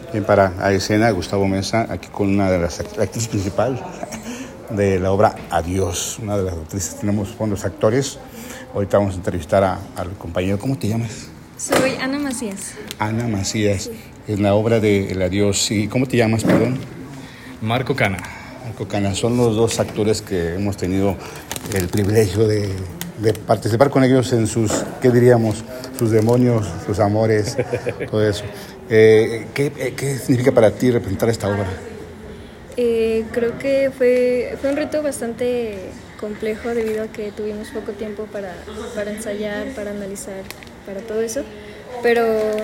Bien, para a escena, Gustavo Mesa, aquí con una de las actrices principal de la obra Adiós, una de las actrices. Tenemos fondos actores. Ahorita vamos a entrevistar al compañero. ¿Cómo te llamas? Soy Ana Macías. Ana Macías, sí. En la obra de El Adiós. ¿Y cómo te llamas, perdón? Marco Cana. Marco Cana, son los dos actores que hemos tenido el privilegio de participar con ellos en sus, ¿qué diríamos? Sus demonios, sus amores, todo eso. ¿Qué significa para ti representar esta obra? Creo que fue un reto bastante complejo debido a que tuvimos poco tiempo para ensayar, para analizar, para todo eso. Pero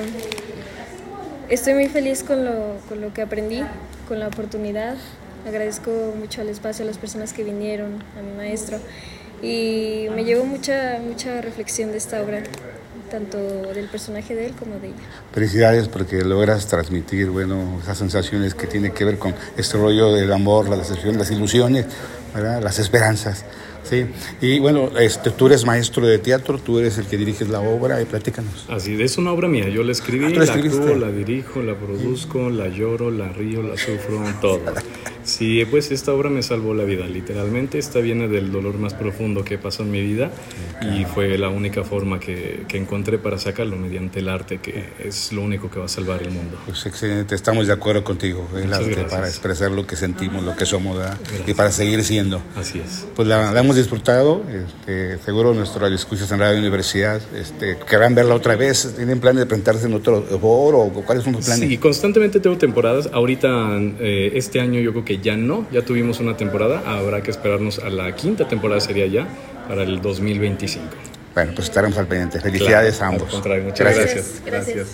estoy muy feliz con lo que aprendí, con la oportunidad. Agradezco mucho al espacio, a las personas que vinieron, a mi maestro. Y me llevo mucha reflexión de esta obra, tanto del personaje de él como de ella. Felicidades porque logras transmitir, esas sensaciones que tienen que ver con este rollo del amor, la decepción, las ilusiones, ¿verdad? Las esperanzas, ¿sí? Y tú eres maestro de teatro, tú eres el que diriges la obra, y platícanos. Así, es una obra mía, yo la escribí, la actúo, la dirijo, la produzco, la lloro, la río, la sufro, todo. Sí, pues esta obra me salvó la vida, literalmente. Esta viene del dolor más profundo que pasó en mi vida y fue la única forma que encontré para sacarlo mediante el arte, que es lo único que va a salvar el mundo. Pues excelente, estamos de acuerdo contigo. El arte para expresar lo que sentimos, lo que somos, ¿verdad? Y para seguir siendo. Así es. Pues la hemos disfrutado, seguro nuestros escuchas en Radio Universidad querrán verla otra vez. ¿Tienen planes de presentarse en otro foro o cuáles son los planes? Sí, constantemente tengo temporadas. Ahorita, este año yo creo que ya tuvimos una temporada, habrá que esperarnos a la quinta temporada, sería ya para el 2025. Bueno, pues estaremos al pendiente. Felicidades a ambos. Al contrario, muchas gracias.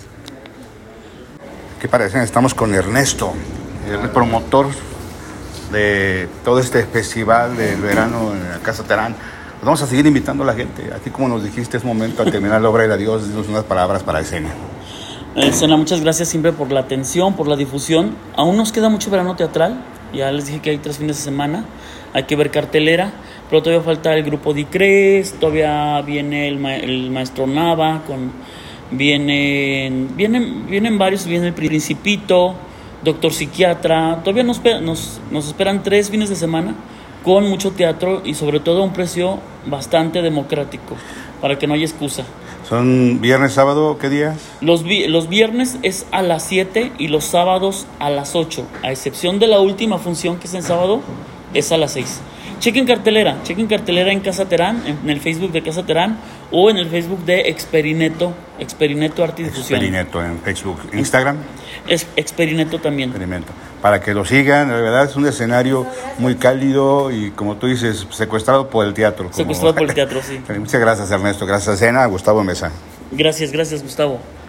¿Qué parece? Estamos con Ernesto, el promotor de todo este festival del verano en la Casa Terán. Pues vamos a seguir invitando a la gente. Así como nos dijiste, es momento al terminar la obra del Adiós, dinos unas palabras para escena. Escena, muchas gracias siempre por la atención, por la difusión. Aún nos queda mucho verano teatral. Ya les dije que hay 3 fines de semana. Hay que ver cartelera. Pero todavía falta el grupo Dicres. Todavía viene el maestro Nava. Vienen varios. Viene el Principito. Doctor Psiquiatra. Todavía nos esperan 3 fines de semana con mucho teatro y sobre todo a un precio bastante democrático para que no haya excusa. ¿Son viernes, sábado, qué días? Los viernes es a las 7 y los sábados a las 8, a excepción de la última función que es en sábado, es a las 6. Chequen cartelera en Casa Terán, en el Facebook de Casa Terán o en el Facebook de Experineto Arte y Difusión. Experineto en Facebook, Instagram. Es Experineto también. Experimento. Para que lo sigan, la verdad es un escenario muy cálido y como tú dices, secuestrado por el teatro. Secuestrado por el teatro, sí. Muchas gracias, Ernesto. Gracias, Escena. Gustavo Mesa. Gracias, Gustavo.